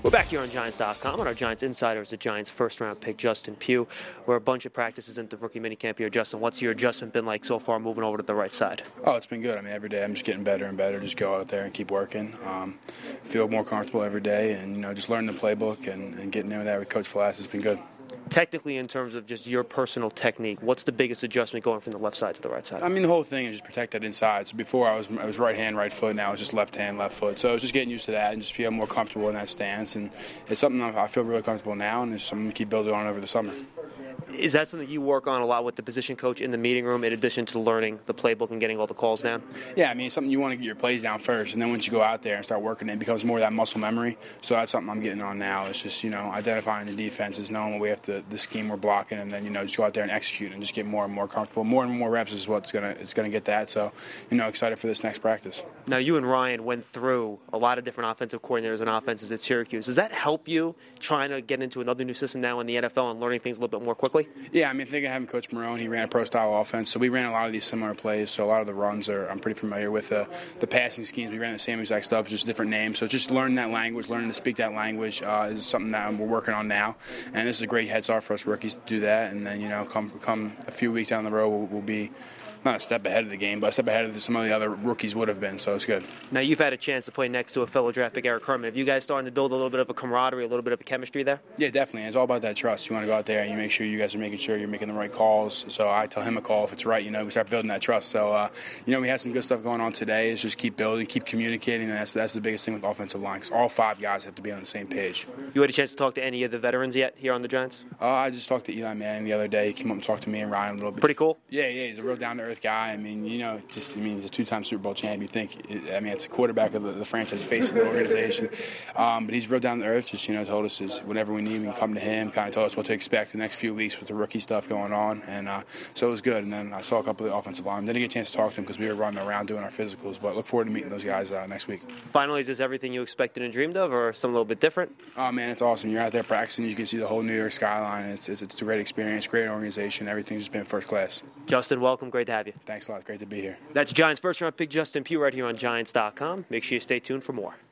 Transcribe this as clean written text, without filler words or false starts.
We're back here on Giants.com, and our Giants insider is the Giants' first-round pick, Justin Pugh. We're a bunch of practices into rookie minicamp here. Justin, what's your adjustment been like so far moving over to the right side? Oh, it's been good. I mean, every day I'm just getting better and better. Just go out there and keep working. Feel more comfortable every day, and just learning the playbook and getting in there with Coach Flass has been good. Technically, in terms of just your personal technique, what's the biggest adjustment going from the left side to the right side? I mean, the whole thing is just protect that inside. So before I was right hand, right foot. Now it's just left hand, left foot. So I was just getting used to that and just feel more comfortable in that stance. And it's something I feel really comfortable now, and it's something to keep building on over the summer. Is that something you work on a lot with the position coach in the meeting room, in addition to learning the playbook and getting all the calls down? Yeah, I mean, it's something you want to get your plays down first, and then once you go out there and start working, it becomes more of that muscle memory. So that's something I'm getting on now. It's just, identifying the defenses, knowing what we have to, the scheme we're blocking, and then, just go out there and execute and just get more and more comfortable. More and more reps is what's it's gonna get that. So, excited for this next practice. Now, you and Ryan went through a lot of different offensive coordinators and offenses at Syracuse. Does that help you trying to get into another new system now in the NFL and learning things a little bit more quickly? Yeah, I mean, I think having Coach Marone, he ran a pro-style offense, so we ran a lot of these similar plays. So a lot of the runs I'm pretty familiar with. The passing schemes, we ran the same exact stuff, just different names. So just learning that language, learning to speak that language is something that we're working on now. And this is a great head start for us rookies to do that. And then, come a few weeks down the road, we'll be not a step ahead of the game, but a step ahead of some of the other rookies would have been, so it's good. Now, you've had a chance to play next to a fellow draft pick, Eric Herman. Have you guys starting to build a little bit of a camaraderie, a little bit of a chemistry there? Yeah, definitely. It's all about that trust. You want to go out there and you make sure you guys are making sure you're making the right calls. So I tell him a call if it's right, we start building that trust. So, we had some good stuff going on today. It's just keep building, keep communicating, and that's the biggest thing with offensive line, because all 5 guys have to be on the same page. You had a chance to talk to any of the veterans yet here on the Giants? I just talked to Eli Manning the other day. He came up and talked to me and Ryan a little bit. Pretty cool? Yeah, he's a real down-to-earth guy. I mean, he's a 2-time Super Bowl champ. You think, it's the quarterback of the franchise, face of the organization. But he's real down to earth. Just, told us is whenever we need, we can come to him. Kind of told us what to expect the next few weeks with the rookie stuff going on. And so it was good. And then I saw a couple of the offensive linemen. Didn't get a chance to talk to them because we were running around doing our physicals. But look forward to meeting those guys next week. Finally, is this everything you expected and dreamed of, or something a little bit different? Oh, man, it's awesome. You're out there practicing. You can see the whole New York skyline. It's a great experience, great organization. Everything's just been first class. Justin, welcome. Great to have you. Thanks a lot. Great to be here. That's Giants first-round pick Justin Pugh right here on Giants.com. Make sure you stay tuned for more.